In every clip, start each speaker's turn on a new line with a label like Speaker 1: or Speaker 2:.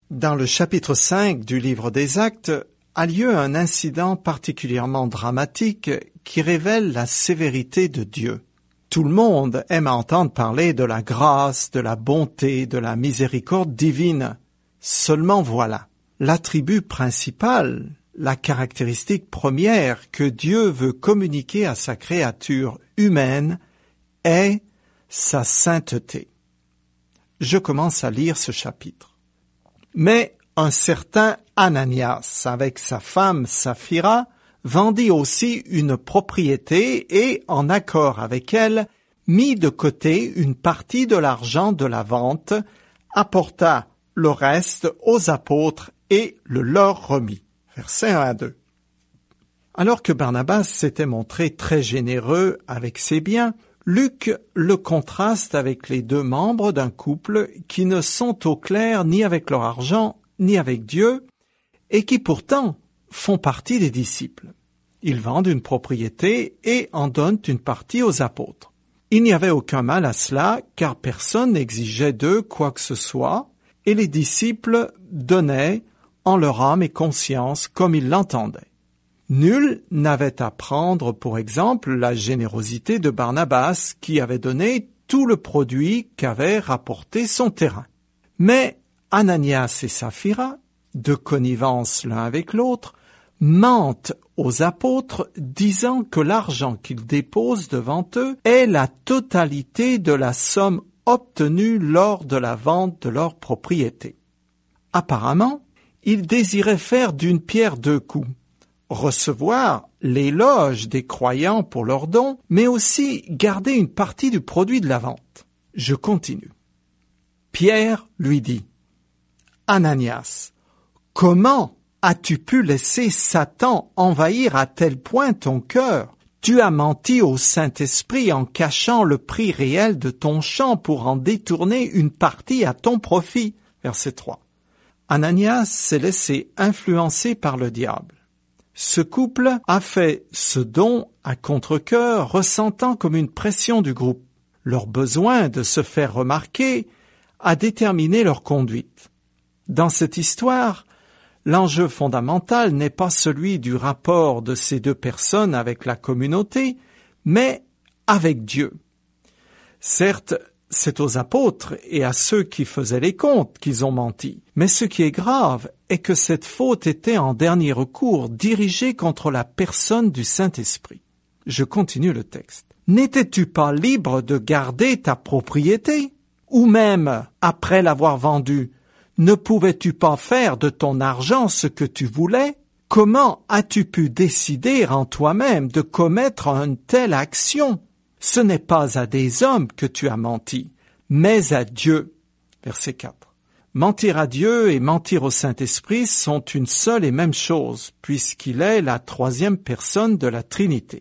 Speaker 1: Dans le chapitre 5 du livre des Actes a lieu un incident particulièrement dramatique qui révèle la sévérité de Dieu. Tout le monde aime entendre parler de la grâce, de la bonté, de la miséricorde divine. Seulement voilà, l'attribut principal, la caractéristique première que Dieu veut communiquer à sa créature humaine est sa sainteté. Je commence à lire ce chapitre. Mais un certain Ananias, avec sa femme Saphira, vendit aussi une propriété et, en accord avec elle, mit de côté une partie de l'argent de la vente, apporta le reste aux apôtres et le leur remit. Versets 1 à 2. Alors que Barnabas s'était montré très généreux avec ses biens, Luc le contraste avec les deux membres d'un couple qui ne sont au clair ni avec leur argent ni avec Dieu et qui pourtant font partie des disciples. Ils vendent une propriété et en donnent une partie aux apôtres. Il n'y avait aucun mal à cela car personne n'exigeait d'eux quoi que ce soit et les disciples donnaient en leur âme et conscience comme ils l'entendaient. Nul n'avait à prendre pour exemple la générosité de Barnabas qui avait donné tout le produit qu'avait rapporté son terrain. Mais Ananias et Saphira, de connivence l'un avec l'autre, mentent aux apôtres disant que l'argent qu'ils déposent devant eux est la totalité de la somme obtenue lors de la vente de leur propriété. Apparemment, ils désiraient faire d'une pierre deux coups. Recevoir l'éloge des croyants pour leurs dons, mais aussi garder une partie du produit de la vente. Je continue. Pierre lui dit, « Ananias, comment as-tu pu laisser Satan envahir à tel point ton cœur? Tu as menti au Saint-Esprit en cachant le prix réel de ton champ pour en détourner une partie à ton profit. » Verset 3. Ananias s'est laissé influencer par le diable. Ce couple a fait ce don à contre-cœur, ressentant comme une pression du groupe. Leur besoin de se faire remarquer a déterminé leur conduite. Dans cette histoire, l'enjeu fondamental n'est pas celui du rapport de ces deux personnes avec la communauté, mais avec Dieu. Certes, c'est aux apôtres et à ceux qui faisaient les comptes qu'ils ont menti. Mais ce qui est grave est que cette faute était en dernier recours dirigée contre la personne du Saint-Esprit. Je continue le texte. N'étais-tu pas libre de garder ta propriété? Ou même, après l'avoir vendue, ne pouvais-tu pas faire de ton argent ce que tu voulais? Comment as-tu pu décider en toi-même de commettre une telle action? Ce n'est pas à des hommes que tu as menti, mais à Dieu. Verset 4. Mentir à Dieu et mentir au Saint-Esprit sont une seule et même chose, puisqu'il est la troisième personne de la Trinité.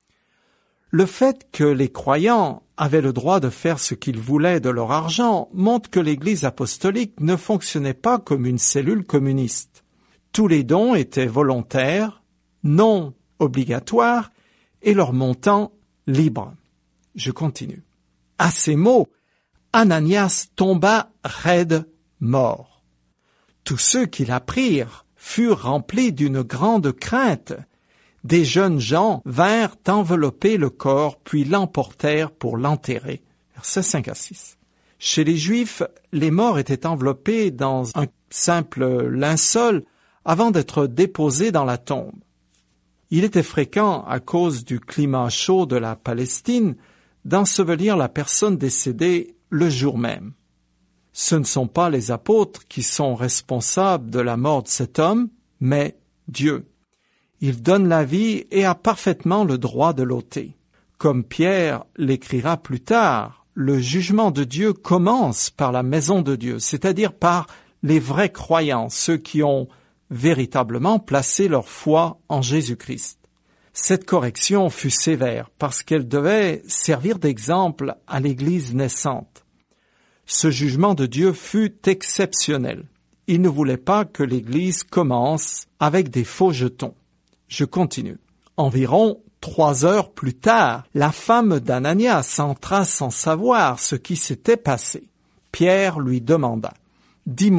Speaker 1: Le fait que les croyants avaient le droit de faire ce qu'ils voulaient de leur argent montre que l'Église apostolique ne fonctionnait pas comme une cellule communiste. Tous les dons étaient volontaires, non obligatoires, et leur montant libre. Je continue. À ces mots, Ananias tomba raide mort. Tous ceux qui l'apprirent furent remplis d'une grande crainte. Des jeunes gens vinrent envelopper le corps, puis l'emportèrent pour l'enterrer. Versets 5 à 6. Chez les Juifs, les morts étaient enveloppés dans un simple linceul avant d'être déposés dans la tombe. Il était fréquent, à cause du climat chaud de la Palestine, d'ensevelir la personne décédée le jour même. Ce ne sont pas les apôtres qui sont responsables de la mort de cet homme, mais Dieu. Il donne la vie et a parfaitement le droit de l'ôter. Comme Pierre l'écrira plus tard, le jugement de Dieu commence par la maison de Dieu, c'est-à-dire par les vrais croyants, ceux qui ont véritablement placé leur foi en Jésus-Christ. Cette correction fut sévère parce qu'elle devait servir d'exemple à l'Église naissante. Ce jugement de Dieu fut exceptionnel. Il ne voulait pas que l'Église commence avec des faux jetons. Je continue. Environ 3 heures plus tard, la femme d'Ananias entra sans savoir ce qui s'était passé. Pierre lui demanda, « Dis-moi,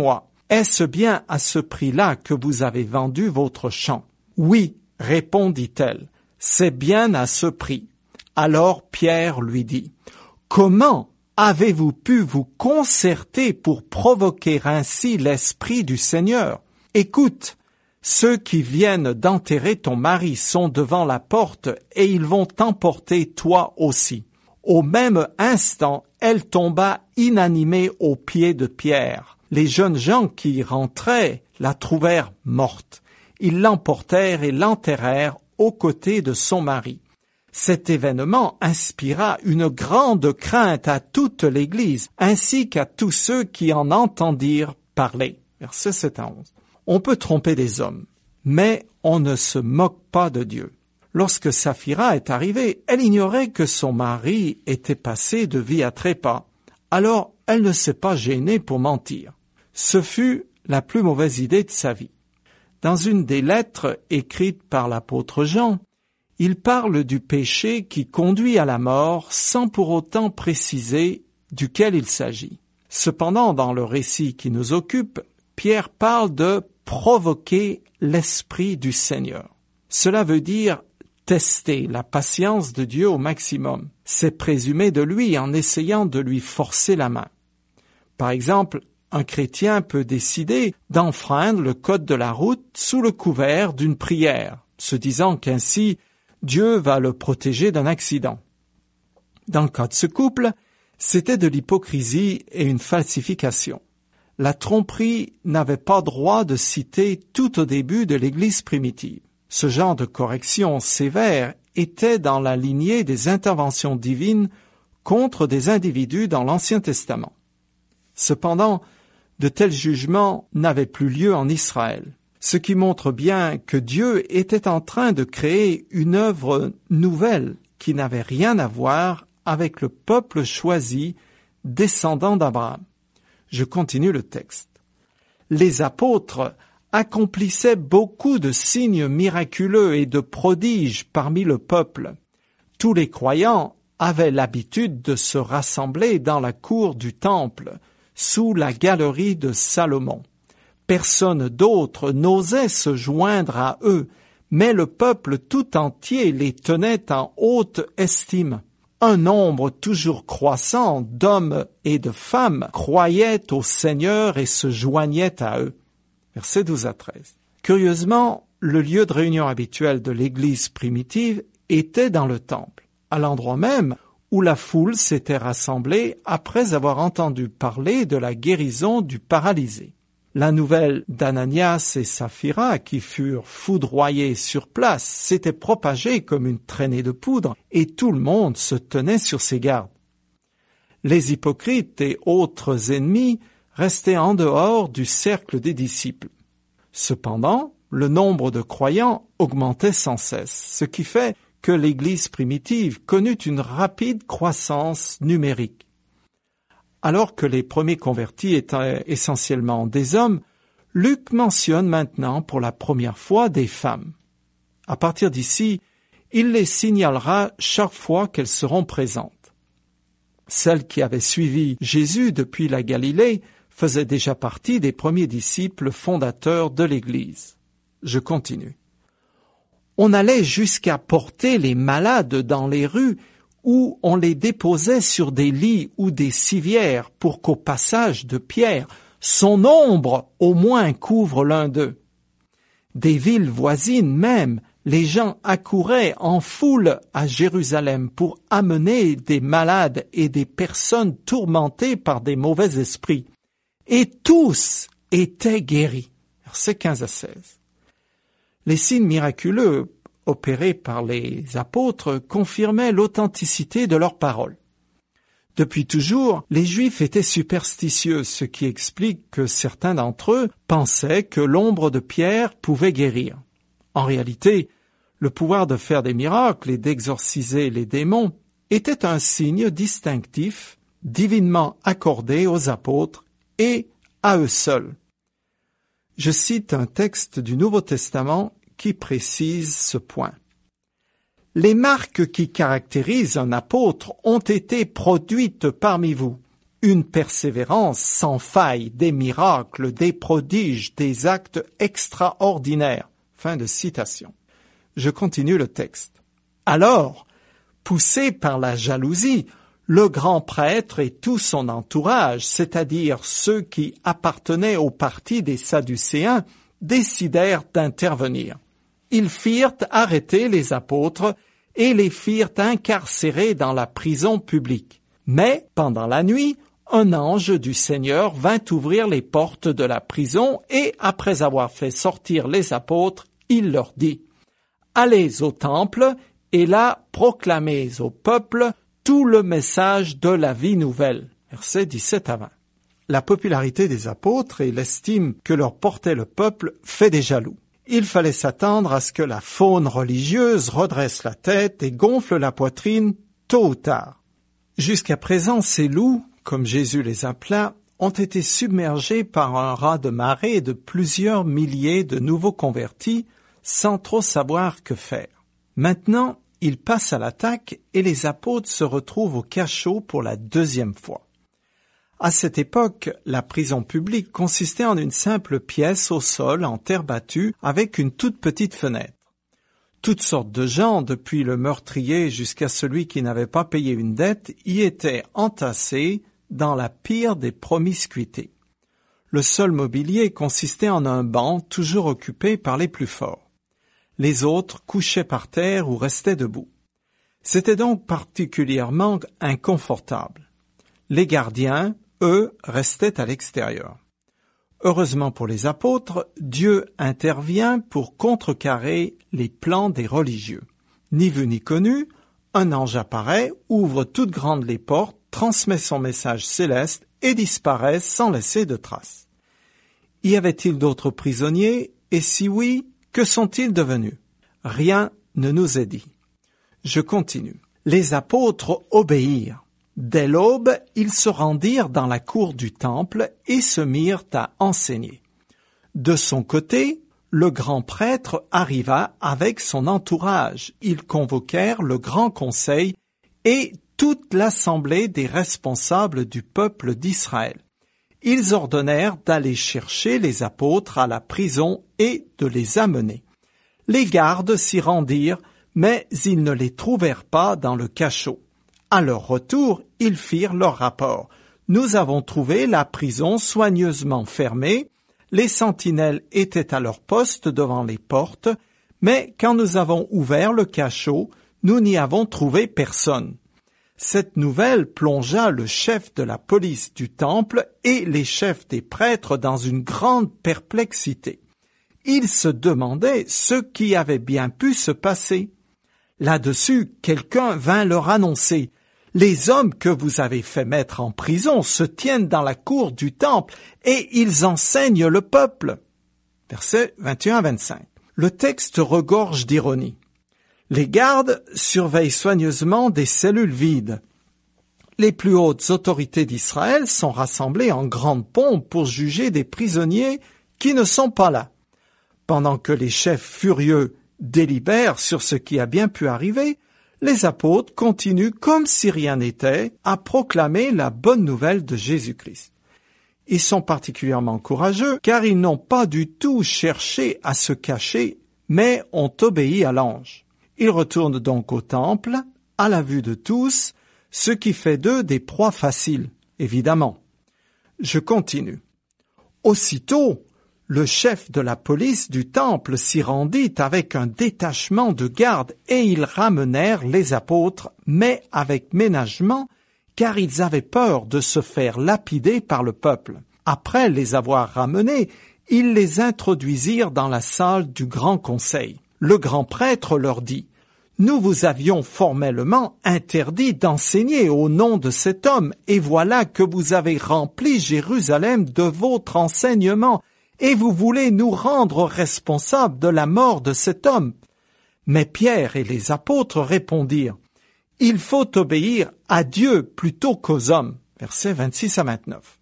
Speaker 1: Est-ce bien à ce prix-là que vous avez vendu votre champ? Oui, répondit-elle, c'est bien à ce prix. Alors Pierre lui dit, comment avez-vous pu vous concerter pour provoquer ainsi l'Esprit du Seigneur? Écoute, ceux qui viennent d'enterrer ton mari sont devant la porte et ils vont t'emporter toi aussi. Au même instant, elle tomba inanimée aux pieds de Pierre. Les jeunes gens qui y rentraient la trouvèrent morte. Ils l'emportèrent et l'enterrèrent aux côtés de son mari. Cet événement inspira une grande crainte à toute l'Église, ainsi qu'à tous ceux qui en entendirent parler. Versets 7 à 11. On peut tromper des hommes, mais on ne se moque pas de Dieu. Lorsque Saphira est arrivée, elle ignorait que son mari était passé de vie à trépas. Alors, elle ne s'est pas gênée pour mentir. Ce fut la plus mauvaise idée de sa vie. Dans une des lettres écrites par l'apôtre Jean, il parle du péché qui conduit à la mort sans pour autant préciser duquel il s'agit. Cependant, dans le récit qui nous occupe, Pierre parle de provoquer l'Esprit du Seigneur. Cela veut dire tester la patience de Dieu au maximum. C'est présumer de lui en essayant de lui forcer la main. Par exemple, un chrétien peut décider d'enfreindre le code de la route sous le couvert d'une prière, se disant qu'ainsi Dieu va le protéger d'un accident. Dans le cas de ce couple, c'était de l'hypocrisie et une falsification. La tromperie n'avait pas droit de citer tout au début de l'Église primitive. Ce genre de correction sévère était dans la lignée des interventions divines contre des individus dans l'Ancien Testament. Cependant, de tels jugements n'avaient plus lieu en Israël, ce qui montre bien que Dieu était en train de créer une œuvre nouvelle qui n'avait rien à voir avec le peuple choisi descendant d'Abraham. Je continue le texte. Les apôtres accomplissaient beaucoup de signes miraculeux et de prodiges parmi le peuple. Tous les croyants avaient l'habitude de se rassembler dans la cour du temple, sous la galerie de Salomon. Personne d'autre n'osait se joindre à eux, mais le peuple tout entier les tenait en haute estime. Un nombre toujours croissant d'hommes et de femmes croyaient au Seigneur et se joignaient à eux. Versets 12 à 13. Curieusement, le lieu de réunion habituel de l'Église primitive était dans le temple, à l'endroit même où la foule s'était rassemblée après avoir entendu parler de la guérison du paralysé. La nouvelle d'Ananias et Saphira, qui furent foudroyés sur place, s'était propagée comme une traînée de poudre, et tout le monde se tenait sur ses gardes. Les hypocrites et autres ennemis restaient en dehors du cercle des disciples. Cependant, le nombre de croyants augmentait sans cesse, ce qui fait que l'Église primitive connut une rapide croissance numérique. Alors que les premiers convertis étaient essentiellement des hommes, Luc mentionne maintenant pour la première fois des femmes. À partir d'ici, il les signalera chaque fois qu'elles seront présentes. Celles qui avaient suivi Jésus depuis la Galilée faisaient déjà partie des premiers disciples fondateurs de l'Église. Je continue. On allait jusqu'à porter les malades dans les rues où on les déposait sur des lits ou des civières pour qu'au passage de Pierre, son ombre au moins couvre l'un d'eux. Des villes voisines même, les gens accouraient en foule à Jérusalem pour amener des malades et des personnes tourmentées par des mauvais esprits. Et tous étaient guéris. Versets 15 à 16. Les signes miraculeux opérés par les apôtres confirmaient l'authenticité de leurs paroles. Depuis toujours, les Juifs étaient superstitieux, ce qui explique que certains d'entre eux pensaient que l'ombre de Pierre pouvait guérir. En réalité, le pouvoir de faire des miracles et d'exorciser les démons était un signe distinctif, divinement accordé aux apôtres et à eux seuls. Je cite un texte du Nouveau Testament qui précise ce point. Les marques qui caractérisent un apôtre ont été produites parmi vous, une persévérance sans faille, des miracles, des prodiges, des actes extraordinaires. » Fin de citation. Je continue le texte. Alors, poussé par la jalousie, le grand prêtre et tout son entourage, c'est-à-dire ceux qui appartenaient au parti des Sadducéens, décidèrent d'intervenir. Ils firent arrêter les apôtres et les firent incarcérer dans la prison publique. Mais, pendant la nuit, un ange du Seigneur vint ouvrir les portes de la prison et, après avoir fait sortir les apôtres, il leur dit « Allez au temple et là proclamez au peuple tout le message de la vie nouvelle. » Versets 17 à 20. La popularité des apôtres et l'estime que leur portait le peuple fait des jaloux. Il fallait s'attendre à ce que la faune religieuse redresse la tête et gonfle la poitrine tôt ou tard. Jusqu'à présent, ces loups, comme Jésus les appela, ont été submergés par un raz-de-marée de plusieurs milliers de nouveaux convertis sans trop savoir que faire. Maintenant, ils passent à l'attaque et les apôtres se retrouvent au cachot pour la deuxième fois. À cette époque, la prison publique consistait en une simple pièce au sol en terre battue avec une toute petite fenêtre. Toutes sortes de gens, depuis le meurtrier jusqu'à celui qui n'avait pas payé une dette, y étaient entassés dans la pire des promiscuités. Le seul mobilier consistait en un banc toujours occupé par les plus forts. Les autres couchaient par terre ou restaient debout. C'était donc particulièrement inconfortable. Les gardiens, eux, restaient à l'extérieur. Heureusement pour les apôtres, Dieu intervient pour contrecarrer les plans des religieux. Ni vu ni connu, un ange apparaît, ouvre toutes grandes les portes, transmet son message céleste et disparaît sans laisser de traces. Y avait-il d'autres prisonniers? Et si oui, que sont-ils devenus? Rien ne nous est dit. Je continue. Les apôtres obéirent. Dès l'aube, ils se rendirent dans la cour du temple et se mirent à enseigner. De son côté, le grand prêtre arriva avec son entourage. Ils convoquèrent le grand conseil et toute l'assemblée des responsables du peuple d'Israël. Ils ordonnèrent d'aller chercher les apôtres à la prison et de les amener. Les gardes s'y rendirent, mais ils ne les trouvèrent pas dans le cachot. À leur retour, ils firent leur rapport. Nous avons trouvé la prison soigneusement fermée, les sentinelles étaient à leur poste devant les portes, mais quand nous avons ouvert le cachot, nous n'y avons trouvé personne. Cette nouvelle plongea le chef de la police du temple et les chefs des prêtres dans une grande perplexité. Ils se demandaient ce qui avait bien pu se passer. Là-dessus, quelqu'un vint leur annoncer « Les hommes que vous avez fait mettre en prison se tiennent dans la cour du temple et ils enseignent le peuple. » Versets 21 à 25. Le texte regorge d'ironie. Les gardes surveillent soigneusement des cellules vides. Les plus hautes autorités d'Israël sont rassemblées en grande pompe pour juger des prisonniers qui ne sont pas là. Pendant que les chefs furieux délibèrent sur ce qui a bien pu arriver, les apôtres continuent comme si rien n'était à proclamer la bonne nouvelle de Jésus-Christ. Ils sont particulièrement courageux car ils n'ont pas du tout cherché à se cacher, mais ont obéi à l'ange. Ils retournent donc au temple, à la vue de tous, ce qui fait d'eux des proies faciles, évidemment. Je continue. Aussitôt, le chef de la police du temple s'y rendit avec un détachement de gardes et ils ramenèrent les apôtres, mais avec ménagement, car ils avaient peur de se faire lapider par le peuple. Après les avoir ramenés, ils les introduisirent dans la salle du grand conseil. Le grand prêtre leur dit « Nous vous avions formellement interdit d'enseigner au nom de cet homme, et voilà que vous avez rempli Jérusalem de votre enseignement, et vous voulez nous rendre responsables de la mort de cet homme. » Mais Pierre et les apôtres répondirent « Il faut obéir à Dieu plutôt qu'aux hommes. » Versets 26 à 29.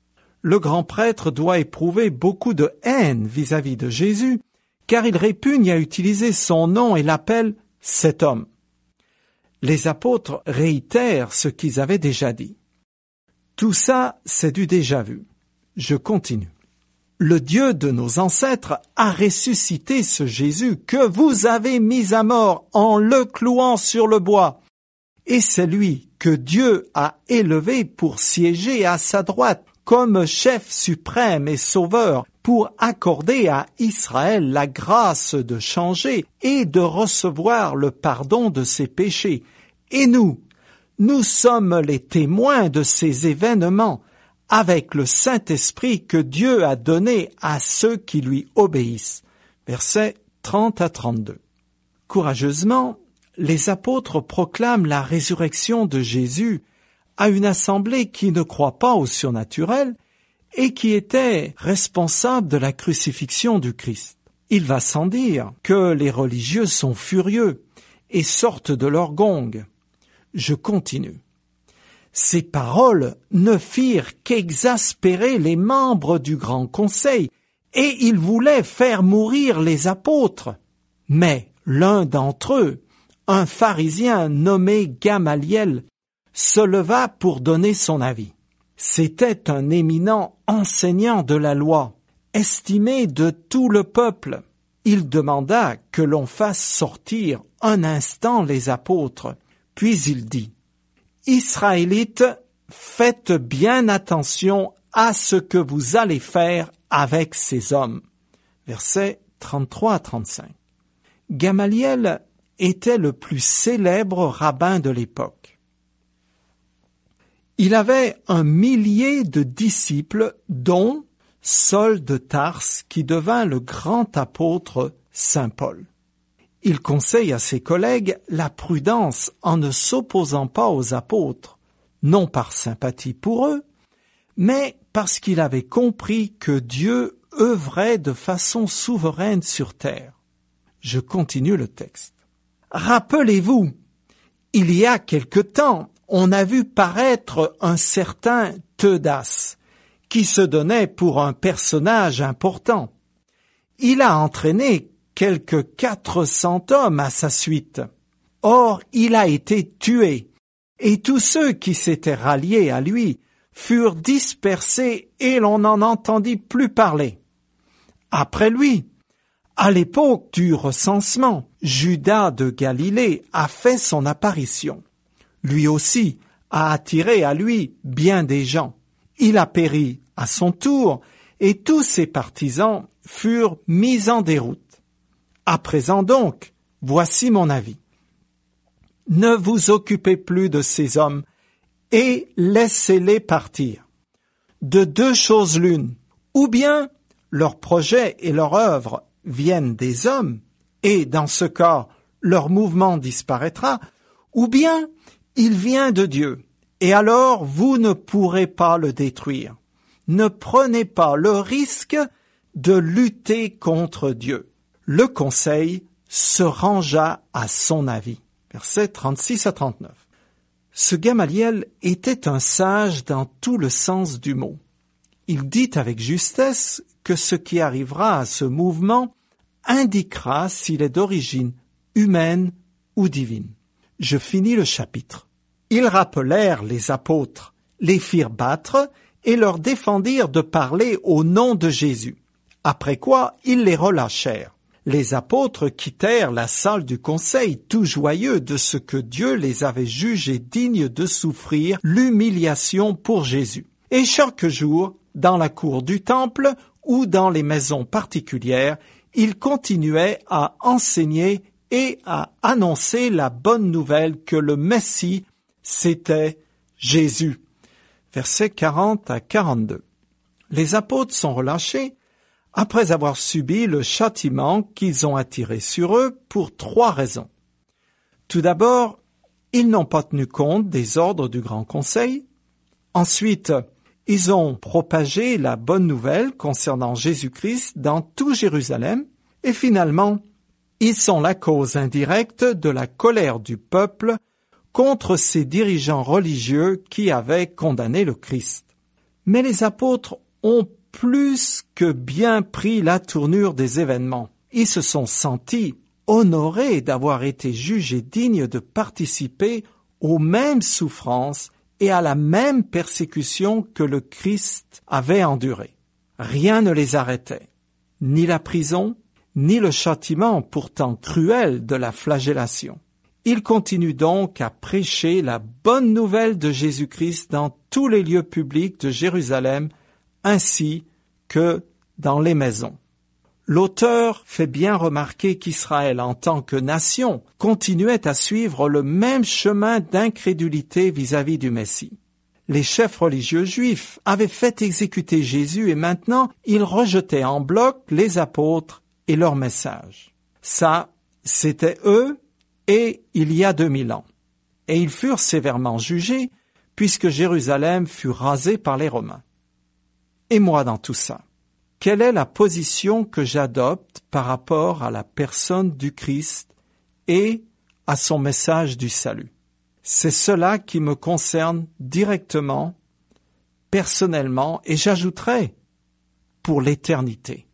Speaker 1: Le grand prêtre doit éprouver beaucoup de haine vis-à-vis de Jésus, car il répugne à utiliser son nom et l'appelle « cet homme ». Les apôtres réitèrent ce qu'ils avaient déjà dit. Tout ça, c'est du déjà vu. Je continue. Le Dieu de nos ancêtres a ressuscité ce Jésus que vous avez mis à mort en le clouant sur le bois. Et c'est lui que Dieu a élevé pour siéger à sa droite comme chef suprême et sauveur, pour accorder à Israël la grâce de changer et de recevoir le pardon de ses péchés. Et nous sommes les témoins de ces événements, avec le Saint-Esprit que Dieu a donné à ceux qui lui obéissent. Versets 30 à 32. Courageusement, les apôtres proclament la résurrection de Jésus à une assemblée qui ne croit pas au surnaturel et qui était responsable de la crucifixion du Christ. Il va sans dire que les religieux sont furieux et sortent de leur gong. Je continue. Ces paroles ne firent qu'exaspérer les membres du Grand Conseil, et ils voulaient faire mourir les apôtres. Mais l'un d'entre eux, un pharisien nommé Gamaliel, se leva pour donner son avis. C'était un éminent enseignant de la loi, estimé de tout le peuple. Il demanda que l'on fasse sortir un instant les apôtres, puis il dit: Israélites, faites bien attention à ce que vous allez faire avec ces hommes. Versets 33 à 35. Gamaliel était le plus célèbre rabbin de l'époque. Il avait 1 millier de disciples, dont Saul de Tarse, qui devint le grand apôtre Saint Paul. Il conseille à ses collègues la prudence en ne s'opposant pas aux apôtres, non par sympathie pour eux, mais parce qu'il avait compris que Dieu œuvrait de façon souveraine sur terre. Je continue le texte. Rappelez-vous, il y a quelque temps, on a vu paraître un certain Theudas, qui se donnait pour un personnage important. Il a entraîné quelques 400 hommes à sa suite. Or, il a été tué, et tous ceux qui s'étaient ralliés à lui furent dispersés et l'on n'en entendit plus parler. Après lui, à l'époque du recensement, Judas de Galilée a fait son apparition. Lui aussi a attiré à lui bien des gens. Il a péri à son tour, et tous ses partisans furent mis en déroute. À présent donc, voici mon avis. Ne vous occupez plus de ces hommes et laissez-les partir. De 2 choses l'une, ou bien leurs projets et leur œuvre viennent des hommes, et dans ce cas, leur mouvement disparaîtra, ou bien il vient de Dieu, et alors vous ne pourrez pas le détruire. Ne prenez pas le risque de lutter contre Dieu. Le conseil se rangea à son avis. Versets 36 à 39. Ce Gamaliel était un sage dans tout le sens du mot. Il dit avec justesse que ce qui arrivera à ce mouvement indiquera s'il est d'origine humaine ou divine. Je finis le chapitre. Ils rappelèrent les apôtres, les firent battre et leur défendirent de parler au nom de Jésus. Après quoi, ils les relâchèrent. Les apôtres quittèrent la salle du conseil, tout joyeux de ce que Dieu les avait jugés dignes de souffrir l'humiliation pour Jésus. Et chaque jour, dans la cour du temple ou dans les maisons particulières, ils continuaient à enseigner et à annoncer la bonne nouvelle que le Messie, c'était Jésus. Versets 40 à 42. Les apôtres sont relâchés après avoir subi le châtiment qu'ils ont attiré sur eux pour 3 raisons. Tout d'abord, ils n'ont pas tenu compte des ordres du Grand Conseil. Ensuite, ils ont propagé la bonne nouvelle concernant Jésus-Christ dans tout Jérusalem. Et finalement, ils sont la cause indirecte de la colère du peuple contre ces dirigeants religieux qui avaient condamné le Christ. Mais les apôtres ont plus que bien pris la tournure des événements. Ils se sont sentis honorés d'avoir été jugés dignes de participer aux mêmes souffrances et à la même persécution que le Christ avait endurée. Rien ne les arrêtait, ni la prison, ni le châtiment pourtant cruel de la flagellation. Ils continuent donc à prêcher la bonne nouvelle de Jésus-Christ dans tous les lieux publics de Jérusalem, ainsi que dans les maisons. L'auteur fait bien remarquer qu'Israël, en tant que nation, continuait à suivre le même chemin d'incrédulité vis-à-vis du Messie. Les chefs religieux juifs avaient fait exécuter Jésus et maintenant ils rejetaient en bloc les apôtres et leur message. Ça, c'était eux et il y a 2000 ans. Et ils furent sévèrement jugés puisque Jérusalem fut rasée par les Romains. Et moi dans tout ça? Quelle est la position que j'adopte par rapport à la personne du Christ et à son message du salut? C'est cela qui me concerne directement, personnellement, et j'ajouterai pour l'éternité.